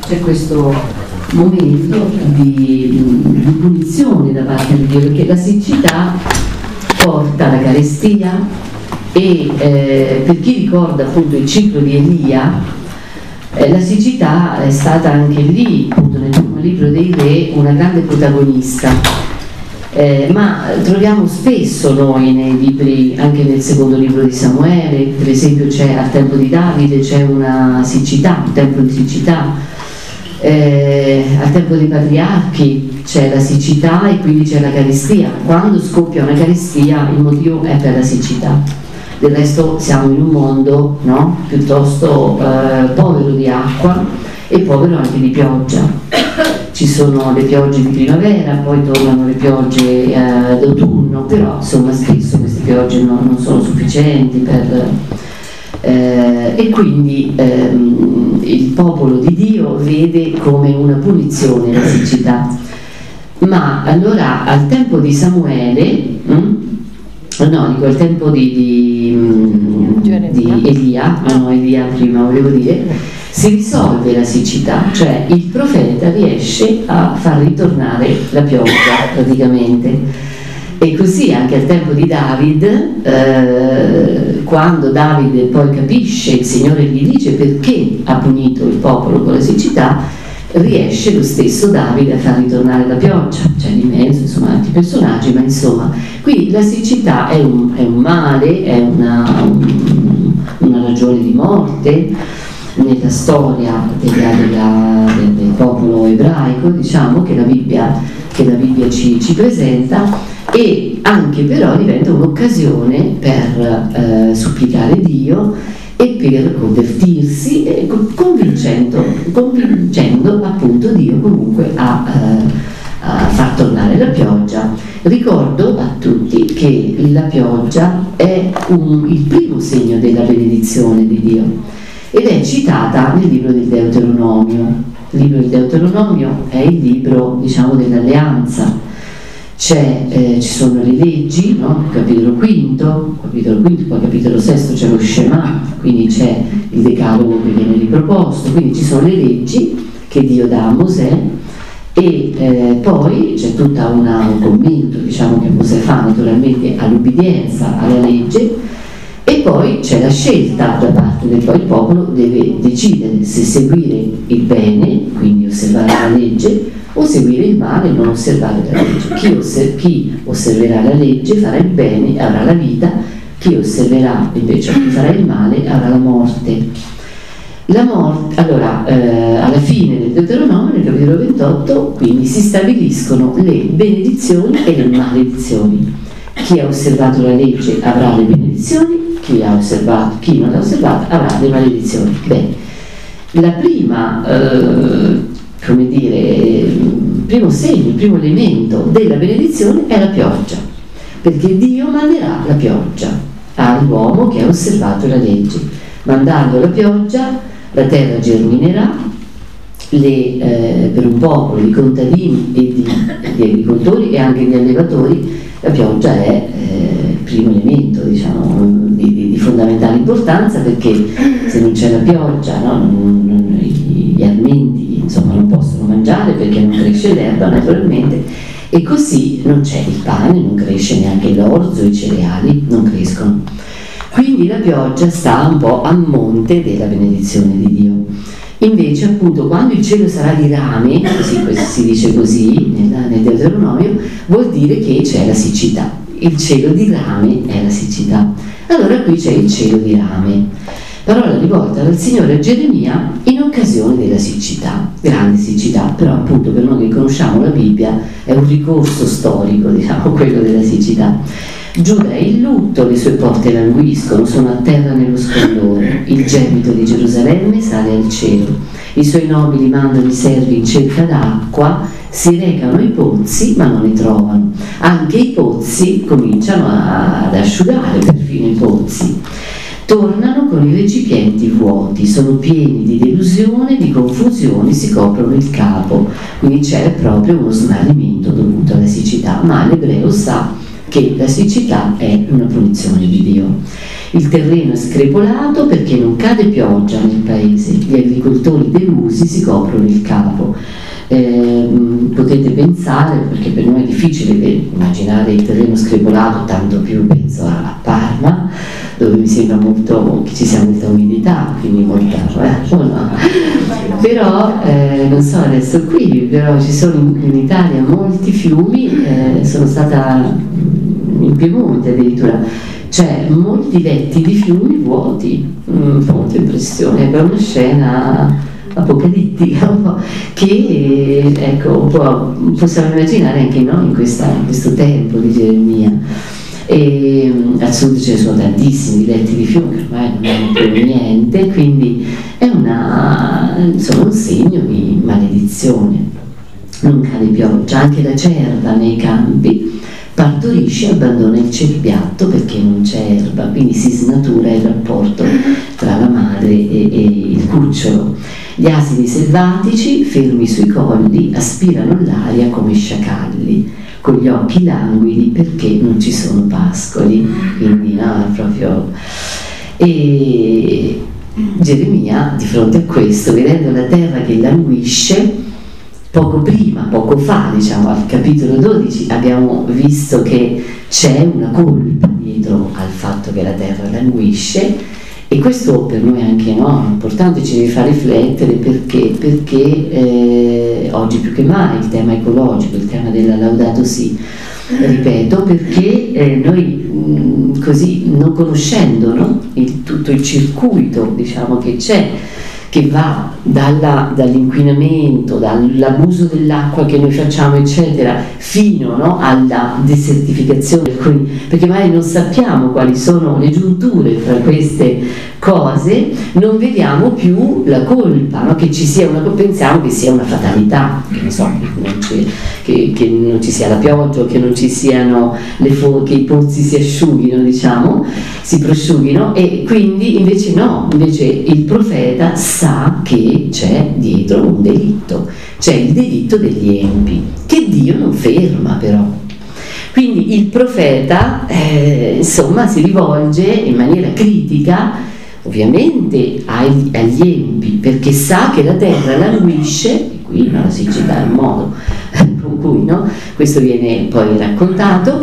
c'è questo momento di punizione da parte di Dio, perché la siccità porta alla carestia e per chi ricorda appunto il ciclo di Elia, la siccità è stata anche lì, appunto nel primo libro dei re, una grande protagonista, ma troviamo spesso noi nei libri, anche nel secondo libro di Samuele, per esempio c'è al tempo di Davide c'è una siccità, un tempo di siccità, al tempo dei patriarchi c'è la siccità e quindi c'è la carestia. Quando scoppia una carestia il motivo è per la siccità. Del resto siamo in un mondo, no? Piuttosto povero di acqua e povero anche di pioggia. Ci sono le piogge di primavera, poi tornano le piogge d'autunno, però insomma spesso queste piogge non sono sufficienti per, e quindi il popolo di Dio vede come una punizione la siccità. Ma allora al tempo di Samuele, no, dico al tempo di Elia, no, Elia prima volevo dire, si risolve la siccità, cioè il profeta riesce a far ritornare la pioggia praticamente. E così anche al tempo di David, quando Davide poi capisce, il Signore gli dice perché ha punito il popolo con la siccità, riesce lo stesso Davide a far ritornare la pioggia. C'è di mezzo insomma altri personaggi, ma insomma qui la siccità è un male, è una ragione di morte nella storia del popolo ebraico, diciamo, che la Bibbia ci presenta, e anche però diventa un'occasione per supplicare Dio e per convertirsi, convincendo appunto Dio comunque a far tornare la pioggia. Ricordo a tutti che la pioggia è il primo segno della benedizione di Dio ed è citata nel libro del Deuteronomio. Il libro del Deuteronomio è il libro, diciamo, dell'alleanza. Ci sono le leggi, no? Capitolo quinto, poi capitolo sesto c'è lo Shema, quindi c'è il decalogo che viene riproposto, quindi ci sono le leggi che Dio dà a Mosè e poi c'è tutto un commento, diciamo, che Mosè fa naturalmente all'ubbidienza alla legge, e poi c'è la scelta da parte del poi il popolo deve decidere se seguire il bene, quindi osservare la legge, o seguire il male e non osservare la legge. Chi osserverà la legge farà il bene e avrà la vita, chi osserverà invece chi farà il male avrà la morte. Allora, alla fine del Deuteronomio, nel capitolo 28, quindi si stabiliscono le benedizioni e le maledizioni. Chi ha osservato la legge avrà le benedizioni, chi non l'ha osservata avrà le maledizioni. Bene, la prima primo segno, il primo elemento della benedizione è la pioggia, perché Dio manderà la pioggia all'uomo che ha osservato la legge. Mandando la pioggia, la terra germinerà, per un popolo di contadini e di agricoltori e anche di allevatori la pioggia è il primo elemento, diciamo, di fondamentale importanza, perché se non c'è la pioggia, no, gli alimenti insomma non possono mangiare perché non cresce l'erba naturalmente, e così non c'è il pane, non cresce neanche l'orzo, i cereali non crescono. Quindi la pioggia sta un po' a monte della benedizione di Dio. Invece appunto quando il cielo sarà di rame, così si dice così nel Deuteronomio, vuol dire che c'è la siccità. Il cielo di rame è la siccità. Allora qui c'è il cielo di rame, parola rivolta dal Signore a Geremia in occasione della siccità, grande siccità, però appunto per noi che conosciamo la Bibbia è un ricorso storico, diciamo, quello della siccità. Giuda è in lutto, le sue porte languiscono, sono a terra nello splendore, il gemito di Gerusalemme sale al cielo, i suoi nobili mandano i servi in cerca d'acqua, si recano ai pozzi ma non ne trovano, anche i pozzi cominciano ad asciugare, perfino i pozzi. Tornano con i recipienti vuoti, sono pieni di delusione, di confusione, si coprono il capo, quindi c'è proprio uno smarrimento dovuto alla siccità, ma l'ebreo sa che la siccità è una punizione di Dio. Il terreno è screpolato perché non cade pioggia nel paese, gli agricoltori delusi si coprono il capo. Potete pensare, perché per noi è difficile immaginare il terreno screpolato, tanto più penso a Parma, dove mi sembra molto che ci sia molta umidità, quindi molta no? Però non so adesso qui, però ci sono in Italia molti fiumi, sono stata in Piemonte addirittura, cioè molti letti di fiumi vuoti, fa molta impressione, è una scena apocalittica che ecco, possiamo immaginare anche noi in questo tempo di Geremia. E al sud ce ne sono tantissimi letti di fiumi che ormai non hanno più niente, quindi è un segno di maledizione. Non cade pioggia, anche la cerva nei campi partorisce e abbandona il cerbiatto perché non c'è erba, quindi si snatura il rapporto tra la madre e il cucciolo. Gli asini selvatici, fermi sui colli, aspirano l'aria come sciacalli, con gli occhi languidi perché non ci sono pascoli, quindi no, proprio. E Geremia, di fronte a questo, vedendo la terra che languisce, poco fa, diciamo, al capitolo 12 abbiamo visto che c'è una colpa dietro al fatto che la terra languisce, e questo per noi anche importante, ci deve far riflettere perché oggi più che mai il tema ecologico, il tema della Laudato Si, ripeto, perché noi così non conoscendo tutto il circuito, diciamo, che c'è, che va dall'inquinamento, dall'abuso dell'acqua che noi facciamo eccetera, fino alla desertificazione, perché magari non sappiamo quali sono le giunture tra queste cose, non vediamo più la colpa, che ci sia pensiamo che sia una fatalità, che non so, che non ci sia la pioggia, che non ci siano che i pozzi si asciughino, diciamo, si prosciughino, e quindi invece no, invece il profeta sa che c'è dietro un delitto, c'è il delitto degli empi, che Dio non ferma però. Quindi il profeta si rivolge in maniera critica ovviamente agli empi, perché sa che la terra languisce, e qui la siccità è un modo con cui questo viene poi raccontato,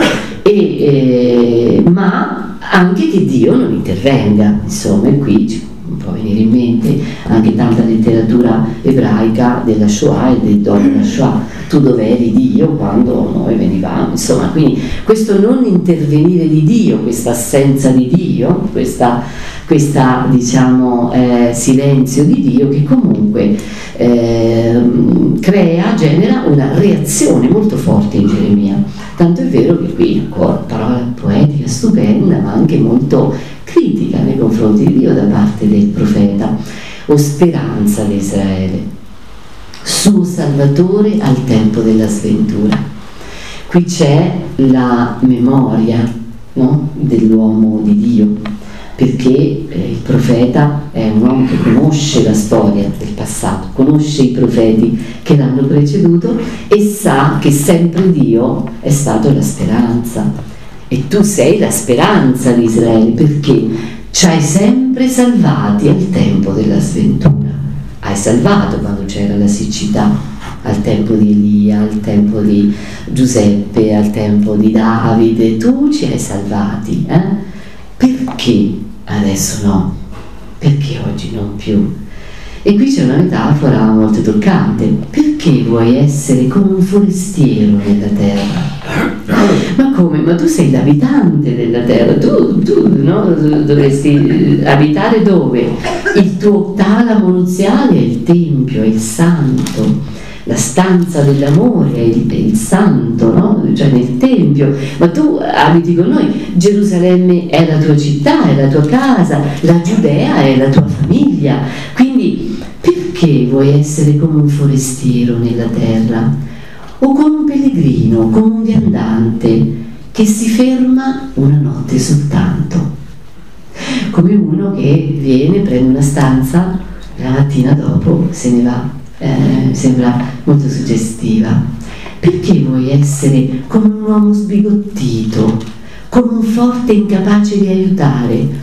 ma anche che Dio non intervenga, insomma, e qui ci può venire in mente anche tanta letteratura ebraica della Shoah e del dopo la Shoah. Tu dov'eri Dio quando noi venivamo, insomma, quindi questo non intervenire di Dio, questa assenza di Dio, questa diciamo silenzio di Dio, che comunque genera una reazione molto forte in Geremia, tanto è vero che qui ancora parola poetica stupenda, ma anche molto critica nei confronti di Dio da parte del profeta. O speranza di Israele, suo salvatore al tempo della sventura. Qui c'è la memoria dell'uomo di Dio, perché il profeta è un uomo che conosce la storia del passato, conosce i profeti che l'hanno preceduto e sa che sempre Dio è stato la speranza, e tu sei la speranza di Israele perché ci hai sempre salvati al tempo della sventura. Hai salvato quando c'era la siccità, al tempo di Elia, al tempo di Giuseppe, al tempo di Davide, tu ci hai salvati, perché adesso no? Perché oggi non più? E qui c'è una metafora molto toccante. Perché vuoi essere come un forestiero nella terra? Ma come? Ma tu sei l'abitante della terra, tu dovresti abitare dove? Il tuo talamo nuziale è il tempio, è il santo, la stanza dell'amore è il santo, cioè nel tempio, ma tu abiti con noi. Gerusalemme è la tua città, è la tua casa, la Giudea è la tua famiglia, quindi perché vuoi essere come un forestiero nella terra? O come un pellegrino, come un viandante che si ferma una notte soltanto, come uno che viene, prende una stanza, la mattina dopo se ne va. Sembra molto suggestiva. Perché vuoi essere come un uomo sbigottito, come un forte incapace di aiutare,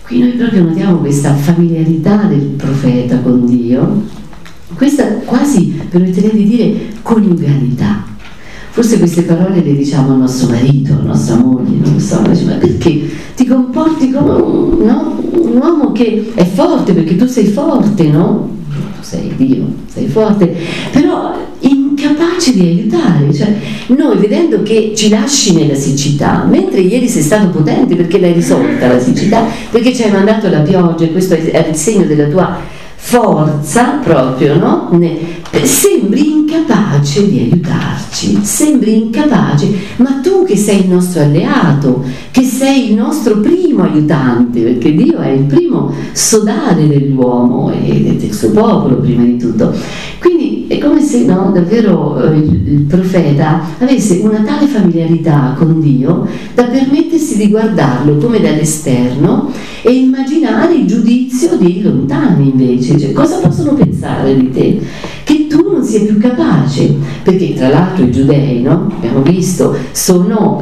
Qui noi proprio notiamo questa familiarità del profeta con Dio, questa quasi, permetterei di dire, coniugalità. Forse queste parole le diciamo al nostro marito, alla nostra moglie, non lo so, ma perché ti comporti come un uomo che è forte, perché tu sei forte, no? Tu sei Dio, sei forte, però incapace di aiutare, cioè noi vedendo che ci lasci nella siccità, mentre ieri sei stato potente perché l'hai risolta la siccità, perché ci hai mandato la pioggia e questo è il segno della tua forza proprio, no? Sembri incapace di aiutarci, sembri incapace, ma tu che sei il nostro alleato, che sei il nostro primo aiutante, perché Dio è il primo sodale dell'uomo e del suo popolo prima di tutto. Quindi è come se davvero il profeta avesse una tale familiarità con Dio da permettersi di guardarlo come dall'esterno e immaginare il giudizio dei lontani invece, cioè cosa possono pensare di te? Che tu non sia più capace, perché tra l'altro i giudei, no? Abbiamo visto, non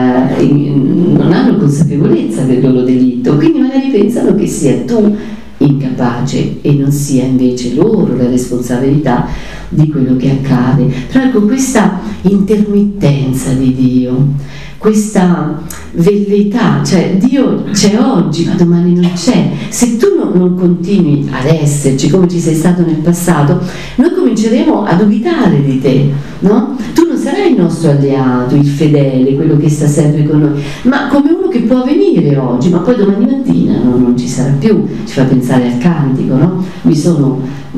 hanno consapevolezza del loro delitto, quindi magari pensano che sia tu incapace e non sia invece loro la responsabilità di quello che accade. Però ecco, questa intermittenza di Dio, questa velleità, cioè Dio c'è oggi ma domani non c'è, se tu non continui ad esserci come ci sei stato nel passato, noi cominceremo a dubitare di te, no? Tu non sarai il nostro alleato, il fedele, quello che sta sempre con noi, ma come uno che può venire oggi ma poi domani mattina non ci sarà più. Ci fa pensare al cantico, no? Mi sono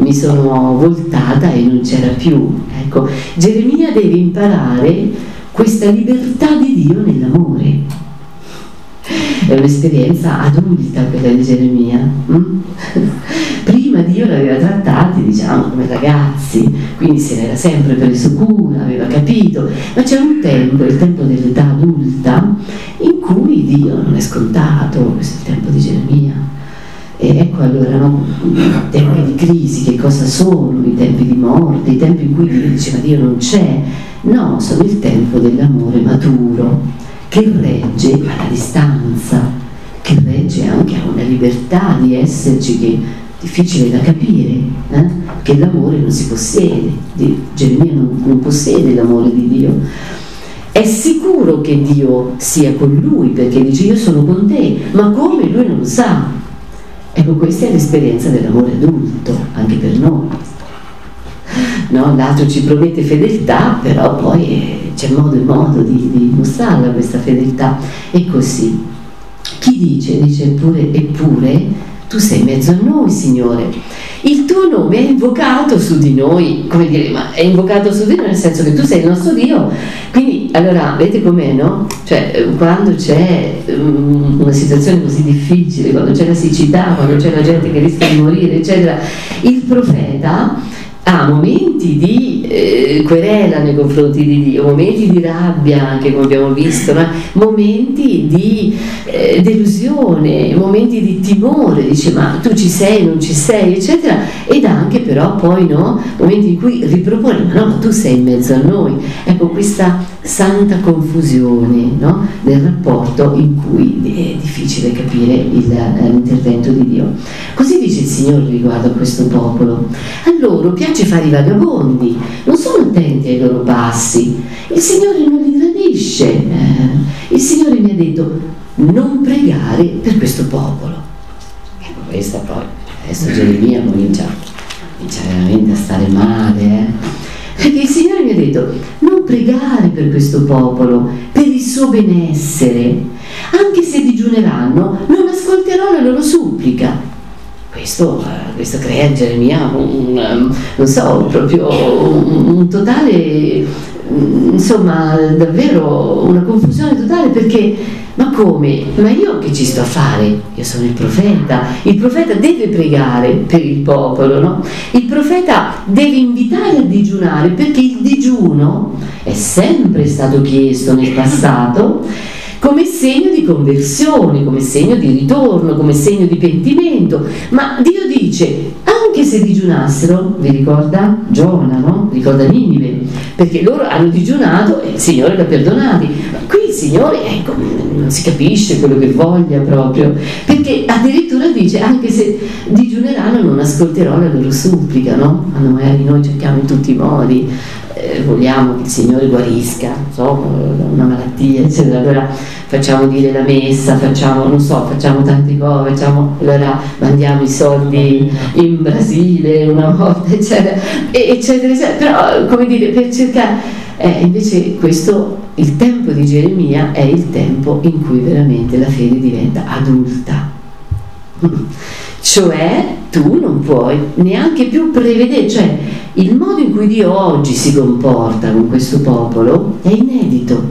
voltata e non c'era più. Ecco, Geremia deve imparare questa libertà di Dio nell'amore. È un'esperienza adulta quella di Geremia. Prima Dio l'aveva trattati, diciamo, come ragazzi, quindi se n'era sempre preso cura, aveva capito, ma c'è un tempo, il tempo dell'età adulta, in cui Dio non è scontato. Questo è il tempo di Geremia. E ecco allora, no? I tempi di crisi, che cosa sono? I tempi di morte, i tempi in cui Dio dice ma Dio non c'è. No, sono il tempo dell'amore maturo, che regge alla distanza, che regge anche a una libertà di esserci che è difficile da capire, che l'amore non si possiede. Geremia non possiede l'amore di Dio. È sicuro che Dio sia con lui, perché dice io sono con te, ma come lui non lo sa. Ecco, questa è l'esperienza dell'amore adulto, anche per noi. No? L'altro ci promette fedeltà, però poi c'è modo e modo di mostrarla questa fedeltà. E così. Chi dice eppure tu sei in mezzo a noi, Signore. Il tuo nome è invocato su di noi, come dire, ma è invocato su di noi nel senso che tu sei il nostro Dio. Quindi, allora, vedete com'è, no? Cioè, quando c'è una situazione così difficile, quando c'è la siccità, quando c'è la gente che rischia di morire, eccetera, il profeta ha momenti di querela nei confronti di Dio, momenti di rabbia, anche come abbiamo visto, ma momenti di delusione, momenti di timore, dice ma tu ci sei, non ci sei, eccetera, ed anche però poi momenti in cui ripropone ma tu sei in mezzo a noi. Ecco questa santa confusione del rapporto in cui è difficile capire l'intervento di Dio. Così dice il Signore riguardo a questo popolo: a loro piace fare i vagabondi, non sono attenti ai loro passi, il Signore non li gradisce. Il Signore mi ha detto non pregare per questo popolo. Ecco, questa poi adesso Geremia comincia veramente a stare male, perché il Signore mi ha detto non pregare per questo popolo, per il suo benessere, anche se digiuneranno non ascolterò la loro supplica. Questo crea in Geremia un totale, insomma, davvero una confusione totale, perché ma come? Ma io che ci sto a fare? Io sono il profeta deve pregare per il popolo, no? Il profeta deve invitare a digiunare, perché il digiuno è sempre stato chiesto nel passato come segno di conversione, come segno di ritorno, come segno di pentimento, ma Dio dice anche se digiunassero, vi ricorda Giona, no? Ricorda Ninive, perché loro hanno digiunato e il Signore li ha perdonati, ma qui il Signore non si capisce quello che voglia proprio, perché addirittura dice anche se digiuneranno non ascolterò la loro supplica, no? Ma noi cerchiamo in tutti i modi, vogliamo che il Signore guarisca, una malattia, eccetera, allora facciamo dire la messa, facciamo tante cose, allora mandiamo i soldi in Brasile una volta, eccetera, eccetera, però come dire, per cercare, invece questo, il tempo di Geremia è il tempo in cui veramente la fede diventa adulta. Cioè tu non puoi neanche più prevedere, cioè il modo in cui Dio oggi si comporta con questo popolo è inedito,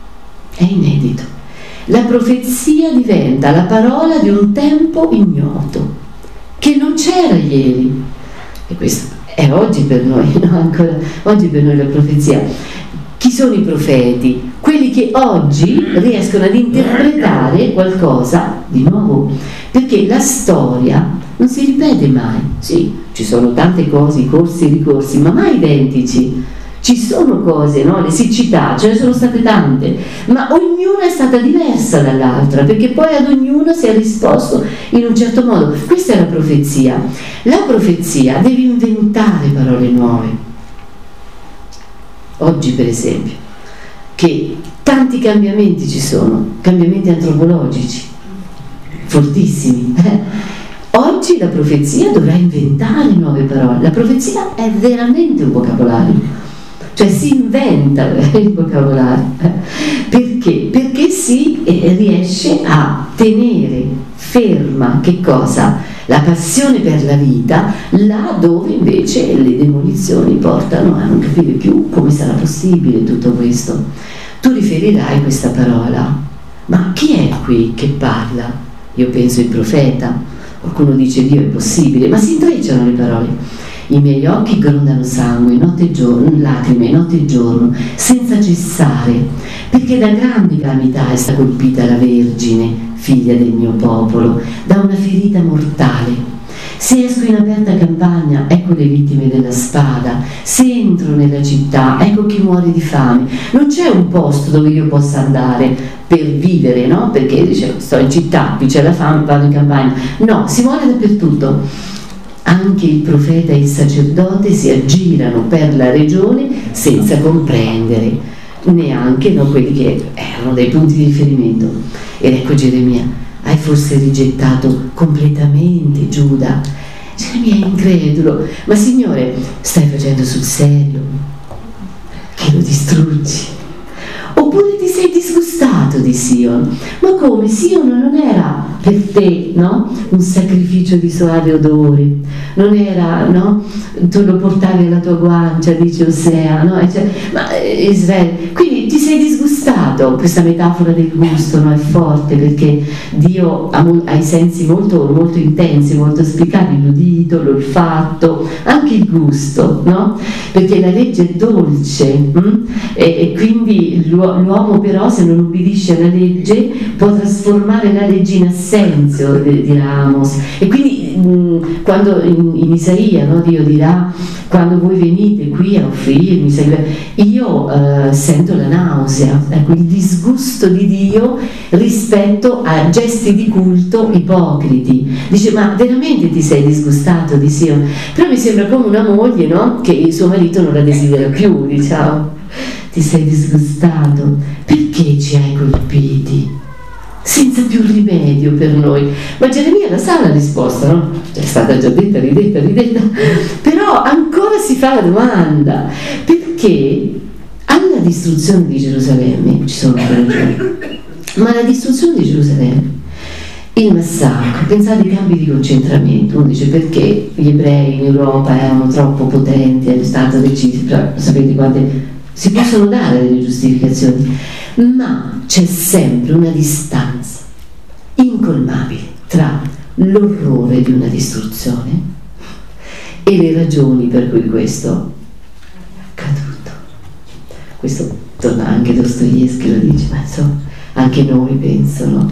la profezia diventa la parola di un tempo ignoto che non c'era ieri, e questo è oggi per noi, no? Ancora oggi per noi la profezia. Chi sono i profeti? Quelli che oggi riescono ad interpretare qualcosa di nuovo, perché la storia non si ripete mai. Sì, ci sono tante cose, corsi e ricorsi, ma mai identici. Ci sono cose, no? Le siccità, ce ne sono state tante, ma ognuna è stata diversa dall'altra, perché poi ad ognuna si è risposto in un certo modo. Questa è la profezia. La profezia deve inventare parole nuove. Oggi per esempio, che tanti cambiamenti ci sono, cambiamenti antropologici fortissimi, oggi la profezia dovrà inventare nuove parole. La profezia è veramente un vocabolario, cioè si inventa il vocabolario, perché? Perché si riesce a tenere ferma che cosa? La passione per la vita, là dove invece le demolizioni portano a non capire più come sarà possibile tutto questo. Tu riferirai questa parola, ma chi è qui che parla? Io penso il profeta. Qualcuno dice Dio è possibile, ma si intrecciano le parole. I miei occhi grondano sangue, notte e giorno, lacrime, notte e giorno, senza cessare, perché da grandi calamità è stata colpita la Vergine, figlia del mio popolo, da una ferita mortale. Se esco in aperta campagna, ecco le vittime della spada. Se entro nella città, ecco chi muore di fame. Non c'è un posto dove io possa andare per vivere, no? Perché dice, sto in città, qui c'è la fame, vado in campagna. No, si muore dappertutto. Anche il profeta e il sacerdote si aggirano per la regione senza comprendere, neanche quelli che erano dei punti di riferimento. Ed ecco Geremia, hai forse rigettato completamente Giuda? Geremia è incredulo, ma Signore, stai facendo sul serio che lo distruggi? Oppure ti sei disgustato di Sion? Ma come? Sion non era per te, no? Un sacrificio di soave odore, non era, no? Tu lo portavi alla tua guancia, dice Osea, no? Ma Israele, quindi ti sei disgustato. Questa metafora del gusto, no? È forte, perché Dio ha i sensi molto, molto intensi, molto spiccati, l'udito, l'olfatto, anche il gusto, no? Perché la legge è dolce, e quindi l'uomo però, se non ubbidisce alla legge, può trasformare la legge in assenzio, dirà Amos. E quindi quando in Isaia, no, Dio dirà, quando voi venite qui a offrirmi, io sento la nausea, ecco, il disgusto di Dio rispetto a gesti di culto ipocriti. Dice, ma veramente ti sei disgustato di Sion? Però mi sembra come una moglie, no, che il suo marito non la desidera più, diciamo. Ti sei disgustato? Perché ci hai colpiti? Senza più rimedio per noi. Ma Geremia la sa la risposta, no? È stata già detta, ridetta, però ancora si fa la domanda, perché alla distruzione di Gerusalemme ci sono ragioni, ma la distruzione di Gerusalemme, il massacro, pensate ai campi di concentramento, uno dice perché gli ebrei in Europa erano troppo potenti, è stato deciso, sapete quante si possono dare delle giustificazioni, ma c'è sempre una distanza incolmabile tra l'orrore di una distruzione e le ragioni per cui questo è accaduto. Questo torna anche Dostoevskij, lo dice, ma insomma anche noi penso, no?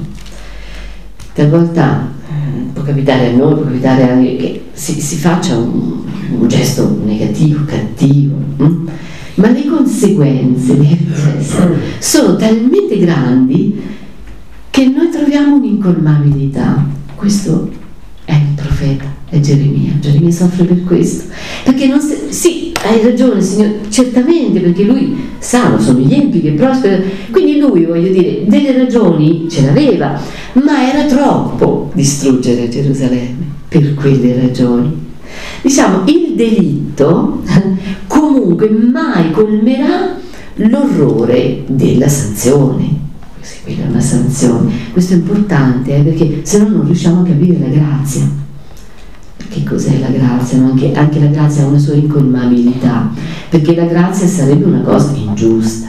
Talvolta può capitare a noi, può capitare anche che si faccia un gesto negativo, cattivo, ma le conseguenze di Efeso sono talmente grandi che noi troviamo un'incolmabilità. Questo è il profeta, è Geremia. Geremia soffre per questo, perché non sì, hai ragione Signore, certamente, perché lui sa, sono gli empi che prosperano, quindi lui, voglio dire, delle ragioni ce l'aveva, ma era troppo distruggere Gerusalemme per quelle ragioni. Diciamo, il delitto comunque mai colmerà l'orrore della sanzione. Sì, quella è una sanzione. Questo è importante, perché se no non riusciamo a capire la grazia. Che cos'è la grazia? No? Anche la grazia ha una sua incolmabilità, perché la grazia sarebbe una cosa ingiusta.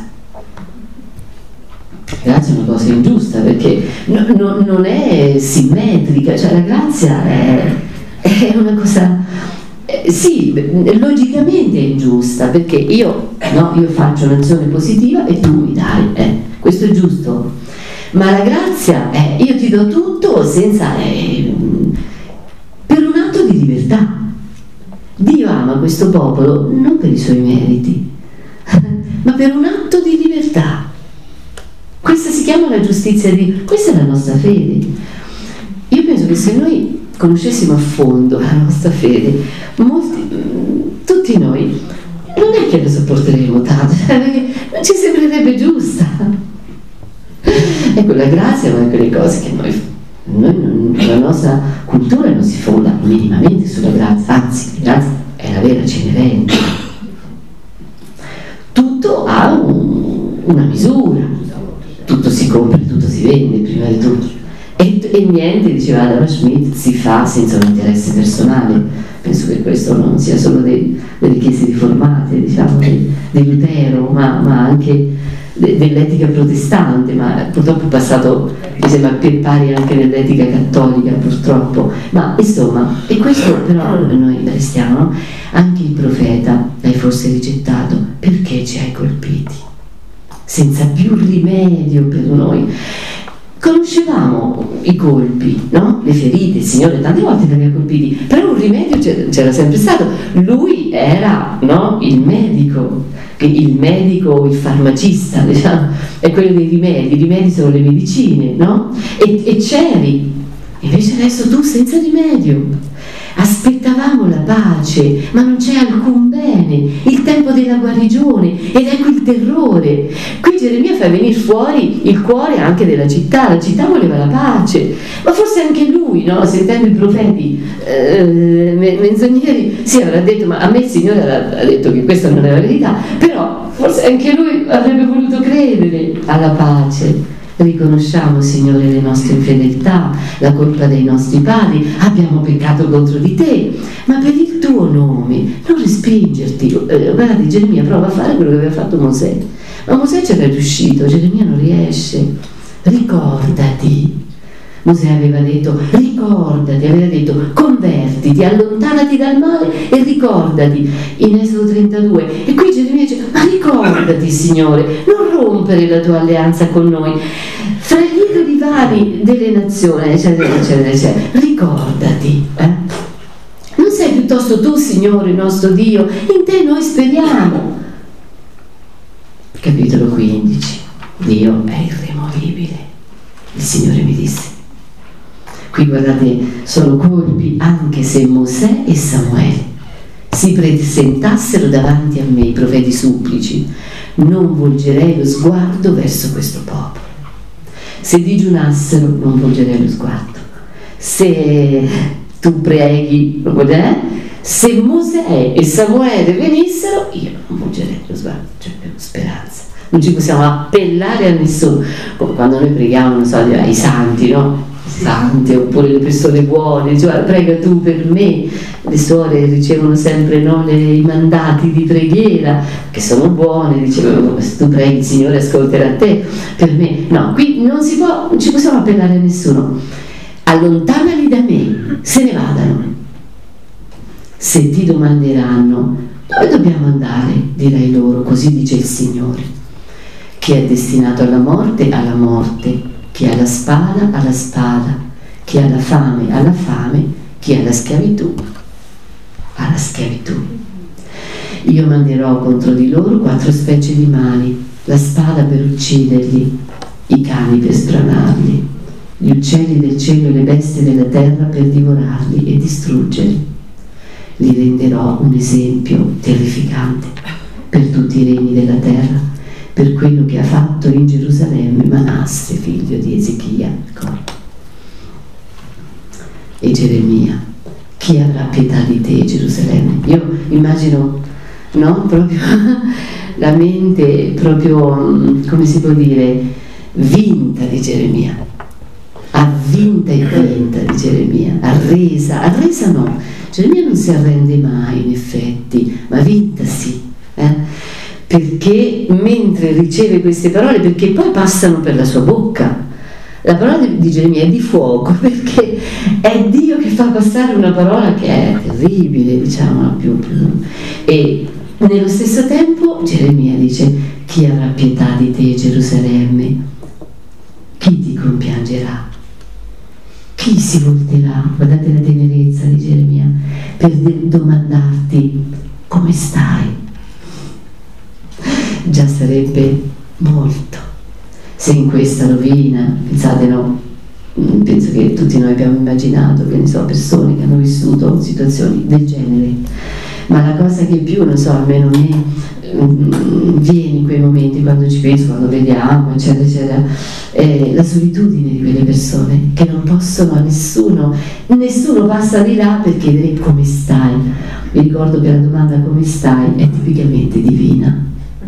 La grazia è una cosa ingiusta perché non è simmetrica, cioè la grazia è una cosa, sì, logicamente è ingiusta, perché io faccio un'azione positiva e tu mi dai, questo è giusto, ma la grazia è io ti do tutto senza, per un atto di libertà. Dio ama questo popolo non per i suoi meriti, ma per un atto di libertà. Questa si chiama la giustizia di Dio, questa è la nostra fede. Io penso che se noi conoscessimo a fondo la nostra fede, tutti noi non è che la sopporteremo tanto, perché non ci sembrerebbe giusta. Ecco, la grazia è una di quelle cose che la nostra cultura non si fonda minimamente sulla grazia, anzi la grazia è la vera Cenerentola. Tutto ha una misura, tutto si compra, tutto si vende prima di tutto, e niente, diceva Adam Smith, si fa senza un interesse personale. Penso che questo non sia solo delle chiese riformate, diciamo, di Lutero, ma anche dell'etica protestante, ma purtroppo è passato, mi sembra, per pari anche nell'etica cattolica, purtroppo. Ma insomma, e questo però noi restiamo, no? Anche il profeta l'hai forse rigettato, perché ci hai colpiti? Senza più rimedio per noi. Conoscevamo i colpi, no? Le ferite, il Signore tante volte li aveva colpiti, però un rimedio c'era sempre stato. Lui era, no? Il medico, il farmacista, diciamo, è quello dei rimedi. I rimedi sono le medicine, no? E c'eri, invece adesso tu senza rimedio. Aspettavamo la pace, ma non c'è alcun bene, il tempo della guarigione, ed ecco il terrore. Qui Geremia fa venire fuori il cuore anche della città. La città voleva la pace, ma forse anche lui, no? Sentendo i profeti menzogneri, sì, avrà detto, ma a me il Signore ha detto che questa non è la verità, però forse anche lui avrebbe voluto credere alla pace. Riconosciamo, Signore, le nostre infedeltà, la colpa dei nostri padri, abbiamo peccato contro di te, ma per il tuo nome non respingerti. Guardi, Geremia prova a fare quello che aveva fatto Mosè, ma Mosè c'era riuscito, Geremia non riesce. Ricordati. Mosè aveva detto ricordati, aveva detto convertiti, allontanati dal male e ricordati, in Esodo 32. E qui Geremia dice, ma ricordati, Signore, non rompere la tua alleanza con noi fra gli idoli vari delle nazioni, eccetera eccetera eccetera. Ricordati, non sei piuttosto tu, Signore nostro Dio, in te noi speriamo. Capitolo 15. Dio è irremovibile. Il Signore mi disse, qui guardate, sono colpi, anche se Mosè e Samuele si presentassero davanti a me, i profeti supplici, non volgerei lo sguardo verso questo popolo. Se digiunassero, non volgerei lo sguardo. Se tu preghi, non volgerei. Se Mosè e Samuele venissero, io non volgerei lo sguardo. C'è più speranza. Non ci possiamo appellare a nessuno. Come quando noi preghiamo, non so, ai santi, no? Santi, oppure le persone buone, diceva prega tu per me. Le suore ricevono sempre, no, i mandati di preghiera che sono buone, dicevano, se tu preghi il Signore ascolterà te. Per me no, qui non ci possiamo appellare a nessuno. Allontanali da me, se ne vadano. Se ti domanderanno dove dobbiamo andare, dirai loro, così dice il Signore, chi è destinato alla morte, chi ha la spada, alla spada, chi ha la fame, alla fame, chi ha la schiavitù, alla schiavitù. Io manderò contro di loro 4 specie di mali, la spada per ucciderli, i cani per sbranarli, gli uccelli del cielo e le bestie della terra per divorarli e distruggerli. Li renderò un esempio terrificante per tutti i regni della terra, per quello che ha fatto in Gerusalemme Manasse, figlio di Ezechia. E Geremia: chi avrà pietà di te, Gerusalemme? Io immagino, no? Proprio la mente, proprio, come si può dire, vinta di Geremia, avvinta e vinta di Geremia, arresa no, Geremia non si arrende mai in effetti, ma vinta sì, perché mentre riceve queste parole, perché poi passano per la sua bocca. La parola di Geremia è di fuoco, perché è Dio che fa passare una parola che è terribile, diciamo, più. E nello stesso tempo Geremia dice: chi avrà pietà di te, Gerusalemme? Chi ti compiangerà? Chi si volterà? Guardate la tenerezza di Geremia, per domandarti come stai. Già sarebbe molto. Se in questa rovina, pensate, no, penso che tutti noi abbiamo immaginato, che ne so, persone che hanno vissuto situazioni del genere, ma la cosa che più, non so, almeno a me viene in quei momenti, quando ci penso, quando vediamo, eccetera, eccetera, la solitudine di quelle persone che non possono a nessuno passa di là per chiedere come stai. Mi ricordo che la domanda come stai è tipicamente divina.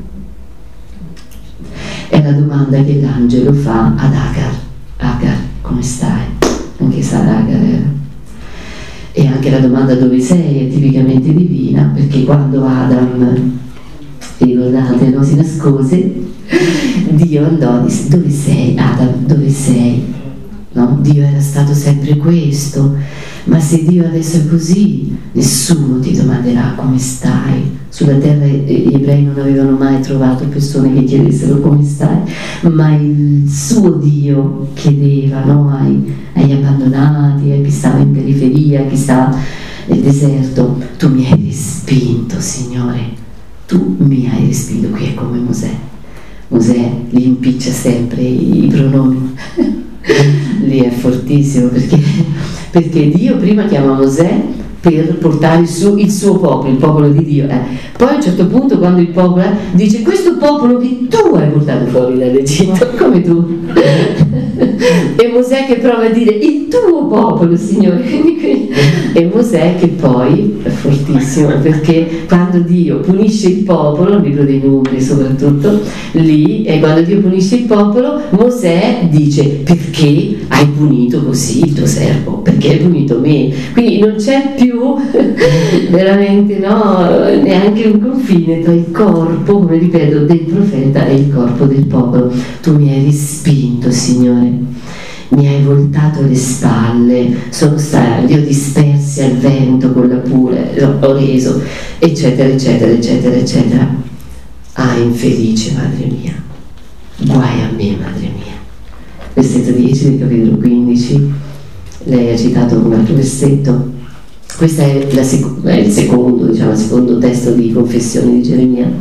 È la domanda che l'angelo fa ad Agar: Agar, come stai? Anche Sara Agar era. E anche la domanda dove sei è tipicamente divina, perché quando Adam, ricordate, no, si nascose, Dio andò e disse: dove sei Adam, dove sei? No? Dio era stato sempre questo, ma se Dio adesso è così, nessuno ti domanderà come stai. Sulla terra gli ebrei non avevano mai trovato persone che chiedessero come stai, ma il suo Dio chiedeva, no, agli abbandonati, a chi stava in periferia, a chi stava nel deserto: tu mi hai respinto, Signore, tu mi hai respinto. Qui è come Mosè gli impiccia sempre i pronomi. Lì è fortissimo, perché Dio prima chiama Mosè per portare il suo popolo, il popolo di Dio. Poi a un certo punto, quando il popolo dice: questo popolo che tu hai portato fuori dall'Egitto, come tu? E Mosè che prova a dire: il tuo popolo, Signore. E Mosè che poi è fortissimo, perché quando Dio punisce il popolo, il libro dei Numeri soprattutto, lì, e quando Dio punisce il popolo, Mosè dice: perché hai punito così il tuo servo? Perché hai punito me? Quindi non c'è più veramente, no, neanche un confine tra il corpo, come ripeto, del profeta e il corpo del popolo. Tu mi hai respinto, Signore, mi hai voltato le spalle, li ho dispersi al vento con la pure, ho reso, eccetera, eccetera, eccetera, eccetera. Ah, infelice madre mia, guai a me, madre mia. Versetto 10 del capitolo 15, lei ha citato un altro versetto. Questo è il secondo testo di confessione di Geremia.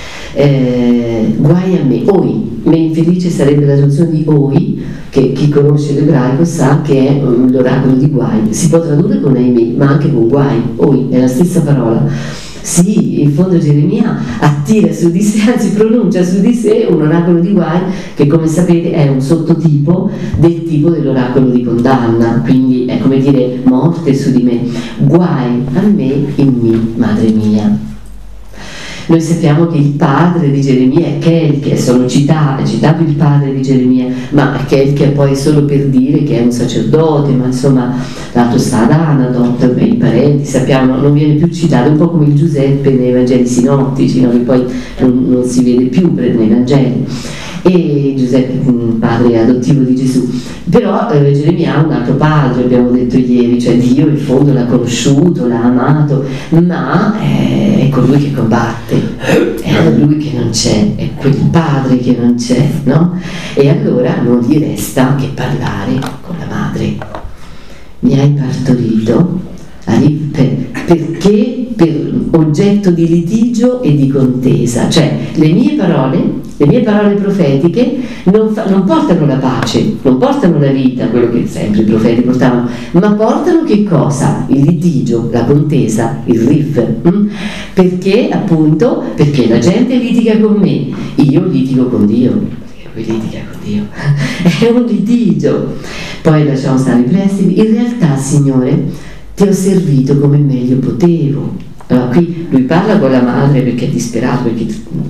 Guai a me, me infelice sarebbe la traduzione di oi, che chi conosce l'ebraico sa che è l'oracolo di guai. Si può tradurre con ahimè, ma anche con guai, oi, è la stessa parola. Sì, in fondo Geremia attira su di sé, anzi pronuncia su di sé un oracolo di guai che, come sapete, è un sottotipo del tipo dell'oracolo di condanna, quindi è come dire: morte su di me, guai a me in me, madre mia. Noi sappiamo che il padre di Geremia è Chelche, è citato il padre di Geremia, ma Chelche è poi solo per dire che è un sacerdote, ma insomma l'altro sta ad Anadot, i parenti, sappiamo, non viene più citato, un po' come il Giuseppe nei Vangeli sinottici, no? Che poi non si vede più nei Vangeli. E Giuseppe, padre adottivo di Gesù. Però Geremia ha un altro padre, abbiamo detto ieri, cioè Dio in fondo l'ha conosciuto, l'ha amato, ma è colui che combatte, è lui che non c'è, è quel padre che non c'è, no? E allora non gli resta che parlare con la madre. Mi hai partorito perché oggetto di litigio e di contesa, cioè le mie parole profetiche non portano la pace, non portano la vita, quello che sempre i profeti portavano, ma portano che cosa? Il litigio, la contesa, il riff, perché appunto, perché la gente litiga con me, io litigo con Dio, lui litiga con Dio, è un litigio. Poi lasciamo stare i prestiti, in realtà Signore ti ho servito come meglio potevo. Allora, qui lui parla con la madre perché è disperato, perché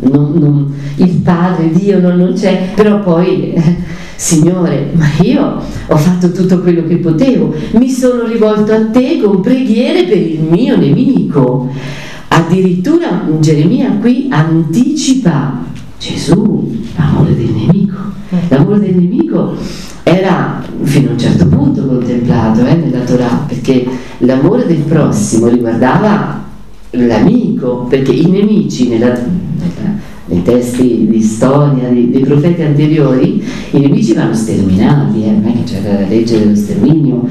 il padre, Dio non c'è, però poi Signore, ma io ho fatto tutto quello che potevo, mi sono rivolto a te con preghiere per il mio nemico. Addirittura Geremia qui anticipa Gesù, l'amore del nemico. L'amore del nemico era fino a un certo punto contemplato nella Torah, perché l'amore del prossimo riguardava l'amico, perché i nemici nei testi di storia dei profeti anteriori, i nemici vanno sterminati, non è che c'era la legge dello sterminio.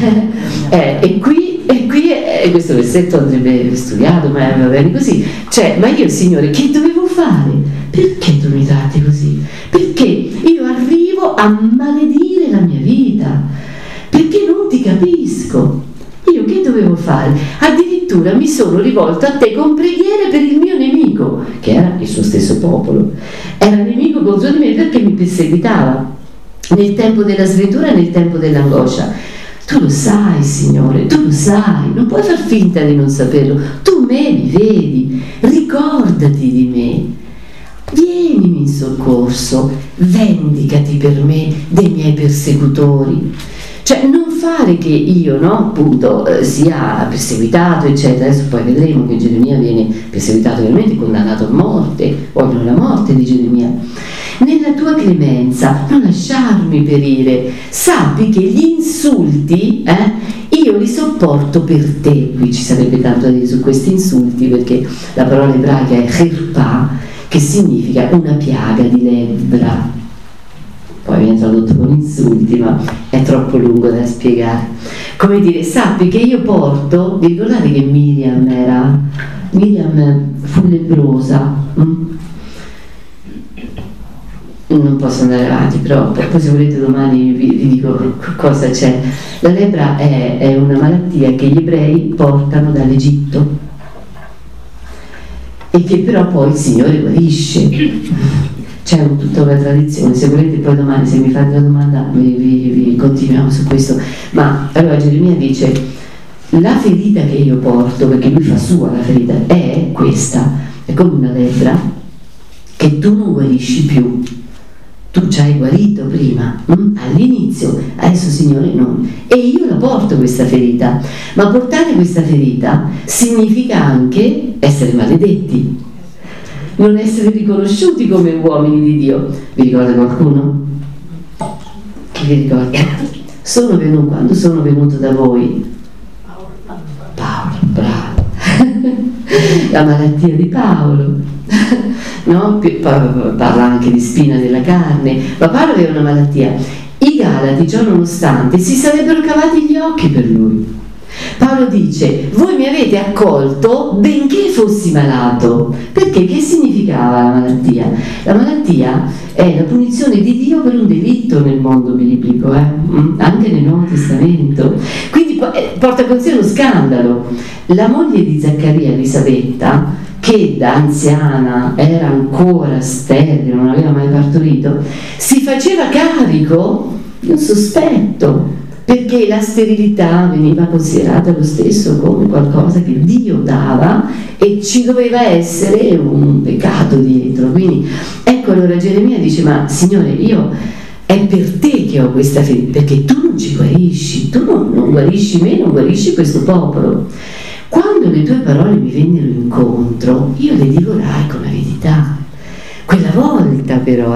E qui questo versetto andrebbe studiato, ma va bene così. Cioè, ma io Signore che dovevo fare? Perché tu mi tratti così? Perché io arrivo a maledire la mia vita? Perché non ti capisco? Io che dovevo fare? Addirittura mi sono rivolto a te con preghiere per il mio nemico, che era il suo stesso popolo. Era nemico contro di me perché mi perseguitava nel tempo della sventura e nel tempo dell'angoscia. Tu lo sai, Signore, tu lo sai, non puoi far finta di non saperlo. Tu me mi vedi, ricordati di me. Vienimi in soccorso, vendicati per me dei miei persecutori. Cioè non fare che io, appunto, sia perseguitato, eccetera. Adesso poi vedremo che Geremia viene perseguitato veramente, condannato a morte, vogliono la morte di Geremia. Nella tua clemenza non lasciarmi perire, sappi che gli insulti io li sopporto per te. Qui ci sarebbe tanto da dire su questi insulti, perché la parola ebraica è chirpa, che significa una piaga di lebbra. Poi viene tradotto con insulti, ma è troppo lungo da spiegare. Come dire, sappi che io porto, vi ricordate che Miriam fu lebbrosa? Non posso andare avanti, però poi se volete domani vi dico cosa c'è. La lebbra è una malattia che gli ebrei portano dall'Egitto e che però poi il Signore guarisce. C'è tutta una tradizione, se volete poi domani, se mi fate la domanda, vi continuiamo su questo. Ma allora Geremia dice, la ferita che io porto, perché lui fa sua la ferita, è questa, è come una lebbra che tu non guarisci più. Tu ci hai guarito prima, all'inizio, adesso Signore non. E io la porto questa ferita, ma portare questa ferita significa anche essere maledetti, non essere riconosciuti come uomini di Dio. Vi ricorda qualcuno? Chi vi ricorda? Quando sono venuto da voi, Paolo, bravo, la malattia di Paolo. No? Parla anche di spina della carne, ma Paolo aveva una malattia. I Galati, ciò nonostante, si sarebbero cavati gli occhi per lui. Paolo dice, voi mi avete accolto benché fossi malato. Perché? Che significava la malattia? La malattia è la punizione di Dio per un delitto nel mondo biblico, anche nel Nuovo Testamento. Quindi porta con sé uno scandalo. La moglie di Zaccaria, Elisabetta, che da anziana era ancora sterile, non aveva mai partorito, si faceva carico di un sospetto, perché la sterilità veniva considerata lo stesso come qualcosa che Dio dava e ci doveva essere un peccato dietro. Quindi ecco, allora Geremia dice, ma Signore, è per te che ho questa ferita, perché tu non ci guarisci, tu non guarisci me, non guarisci questo popolo. Quando le tue parole mi vennero incontro, io le divorai con avidità. Quella volta però,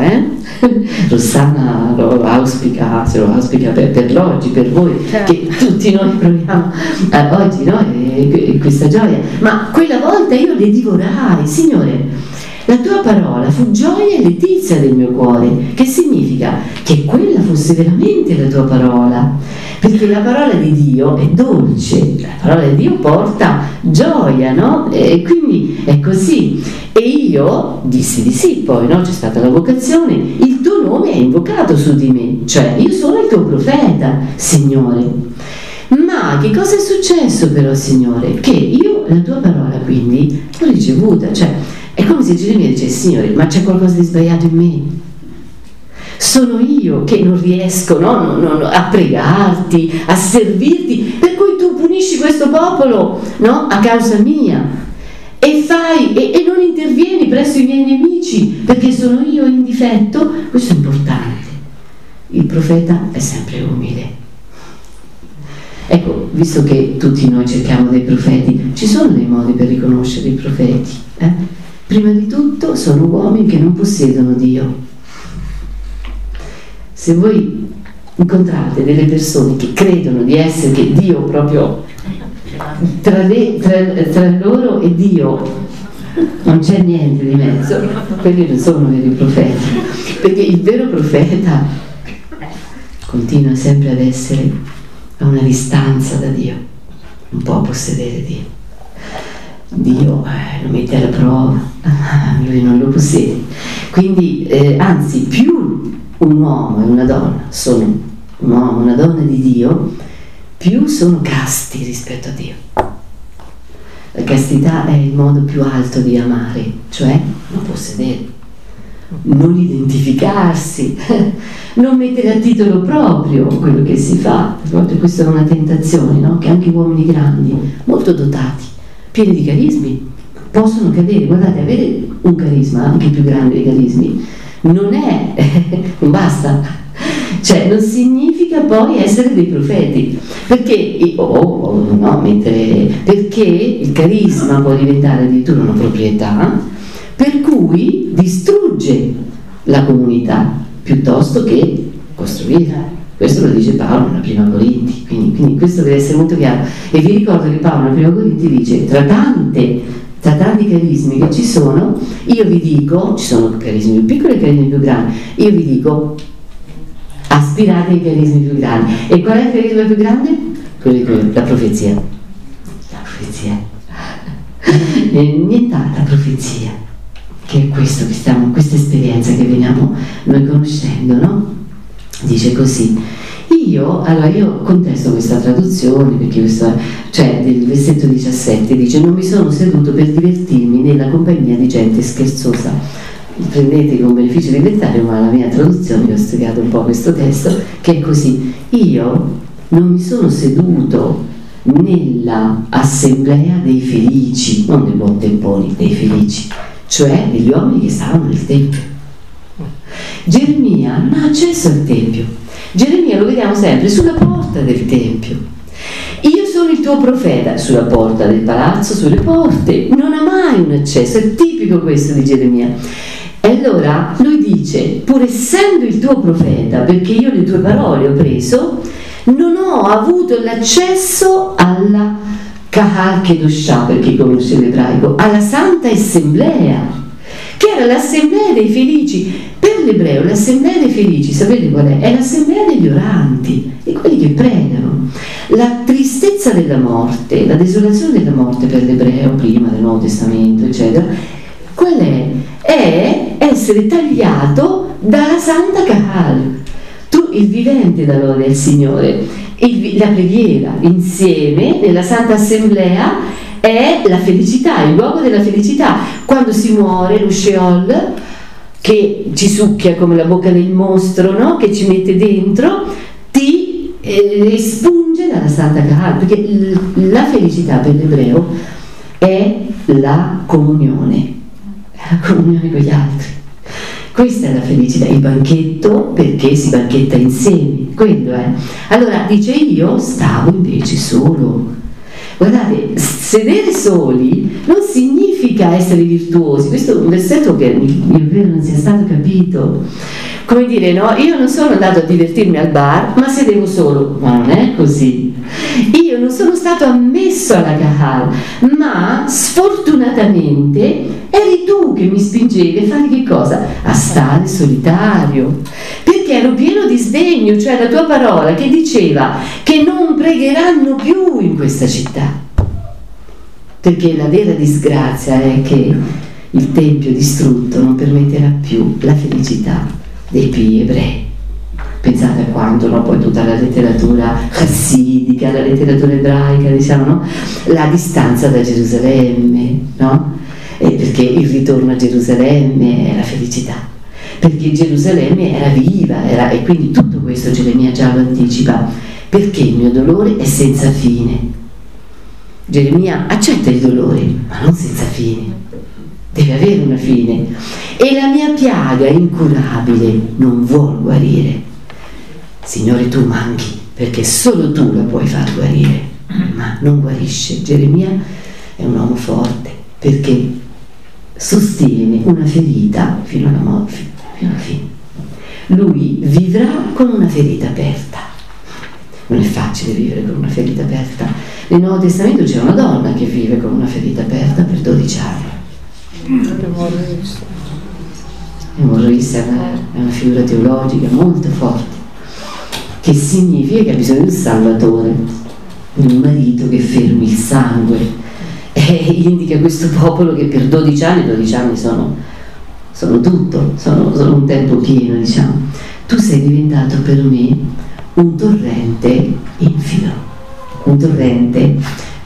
Rossana lo auspica, se lo auspica per l'oggi, per voi, certo, che tutti noi proviamo oggi, no? Questa gioia. Ma quella volta io le divorai, Signore, La tua parola fu gioia e letizia del mio cuore, che significa che quella fosse veramente la tua parola, perché la parola di Dio è dolce, la parola di Dio porta gioia, no? E quindi è così. E io dissi di sì, poi no? C'è stata la vocazione, il tuo nome è invocato su di me, cioè io sono il tuo profeta, Signore. Ma che cosa è successo però, Signore? Che io la tua parola quindi l'ho ricevuta, cioè è come se Geremia dice: Signore, ma c'è qualcosa di sbagliato in me? Sono io che non riesco a pregarti, a servirti, per cui tu punisci questo popolo, no? A causa mia, e non intervieni presso i miei nemici perché sono io in difetto. Questo è importante. Il profeta è sempre umile. Ecco, visto che tutti noi cerchiamo dei profeti, ci sono dei modi per riconoscere i profeti. Prima di tutto sono uomini che non possiedono Dio. Se voi incontrate delle persone che credono di essere, che Dio proprio tra loro e Dio non c'è niente di mezzo, quelli non sono veri profeti, perché il vero profeta continua sempre ad essere a una distanza da Dio, non può possedere Dio. Dio lo mette alla prova, lui non lo possiede. Quindi anzi, più un uomo e una donna sono un uomo e una donna di Dio, più sono casti rispetto a Dio. La castità è il modo più alto di amare, cioè non possedere, non identificarsi, non mettere a titolo proprio quello che si fa. Proprio questa è una tentazione, no? Che anche uomini grandi, molto dotati, pieni di carismi, possono cadere. Guardate, avere un carisma, anche più grande dei carismi, non basta, cioè non significa poi essere dei profeti, perché perché il carisma può diventare addirittura una proprietà per cui distrugge la comunità piuttosto che costruirla. Questo lo dice Paolo nella prima Corinti, quindi questo deve essere molto chiaro. E vi ricordo che Paolo nella prima Corinti dice: tra tanti carismi che ci sono, io vi dico, ci sono carismi più piccoli e carismi più grandi, io vi dico aspirate ai carismi più grandi. E qual è il carisma più grande? La profezia. La profezia. E nient'altra profezia che è questo che stiamo, questa esperienza che veniamo noi conoscendo, no? Dice così. Io contesto questa traduzione perché del versetto 17 dice: non mi sono seduto per divertirmi nella compagnia di gente scherzosa. Prendete con beneficio di inventario, ma la mia traduzione, ho studiato un po' questo testo, che è così: io non mi sono seduto nella assemblea dei felici, non dei buontemponi, dei felici, cioè degli uomini che stavano nel Tempio. Geremia non ha accesso al Tempio. Geremia lo vediamo sempre sulla porta del Tempio. Io sono il tuo profeta, sulla porta del palazzo, sulle porte, non ha mai un accesso. È tipico questo di Geremia. E allora lui dice: pur essendo il tuo profeta, perché io le tue parole ho preso, non ho avuto l'accesso alla Kahal Kedoshah, per chi conosce l'ebraico, alla Santa Assemblea, che era l'assemblea dei felici. Per l'ebreo l'assemblea dei felici, sapete qual è? È l'assemblea degli oranti, di quelli che pregano. La tristezza della morte, la desolazione della morte per l'ebreo, prima del Nuovo Testamento, eccetera, qual è? È essere tagliato dalla Santa Kahal. Tu, il vivente da lode al Signore, la preghiera insieme nella Santa Assemblea è la felicità, il luogo della felicità. Quando si muore, lo Sheol, che ci succhia come la bocca del mostro, no? Che ci mette dentro, ti espunge dalla Santa Kahal, perché la felicità per l'ebreo è la comunione con gli altri. Questa è la felicità, il banchetto, perché si banchetta insieme, quello è. Allora dice: io stavo invece solo. Guardate, sedere soli non significa essere virtuosi. Questo è un versetto che io credo non sia stato capito. Come dire, no? Io non sono andato a divertirmi al bar, ma sedevo solo. Ma non è così. Io non sono stato ammesso alla Kahal, ma sfortunatamente eri tu che mi spingevi a fare che cosa? A stare solitario, perché ero pieno di sdegno, cioè la tua parola che diceva che non pregheranno più in questa città, perché la vera disgrazia è che il tempio distrutto non permetterà più la felicità dei pii ebrei. Pensate a quanto, no? Poi tutta la letteratura chassidica, la letteratura ebraica, diciamo, no? La distanza da Gerusalemme, no? Perché il ritorno a Gerusalemme è la felicità, perché Gerusalemme era viva, e quindi tutto questo Geremia già lo anticipa, perché il mio dolore è senza fine. Geremia accetta il dolore, ma non senza fine, deve avere una fine, e la mia piaga incurabile non vuol guarire. Signore, tu manchi, perché solo tu la puoi far guarire, ma non guarisce. Geremia è un uomo forte, perché sostiene una ferita fino alla morte, fino alla fine. Lui vivrà con una ferita aperta. Non è facile vivere con una ferita aperta. Nel Nuovo Testamento c'è una donna che vive con una ferita aperta per 12 anni. L'emorroissa è una figura teologica molto forte, che significa che ha bisogno di un salvatore, di un marito che fermi il sangue, e indica questo popolo che per 12 anni sono tutto, sono un tempo pieno, diciamo. Tu sei diventato per me un torrente infido, un torrente,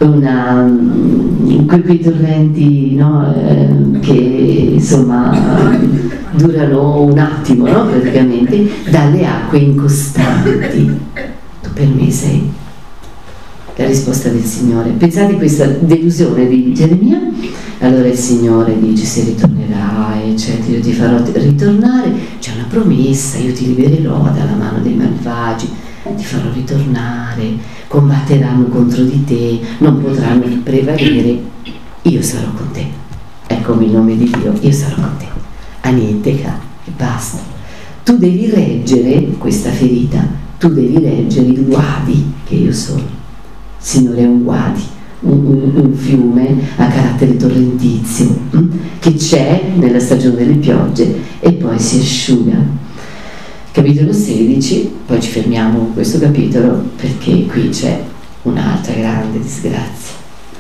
quei torrenti, no, che insomma durano un attimo, no, praticamente, dalle acque incostanti. Tu per me sei la risposta del Signore. Pensate a questa delusione di Geremia. Allora il Signore dice: se ritornerai, eccetera, io ti farò ritornare, c'è una promessa, io ti libererò dalla mano dei malvagi, ti farò ritornare, combatteranno contro di te, non potranno prevalere, io sarò con te. Eccomi il nome di Dio, io sarò con te. Anitteca, e basta. Tu devi reggere questa ferita, tu devi reggere il Guadi che io sono. Il Signore è un Guadi, un fiume a carattere torrentizio, che c'è nella stagione delle piogge e poi si asciuga. Capitolo 16, poi ci fermiamo con questo capitolo, perché qui c'è un'altra grande disgrazia.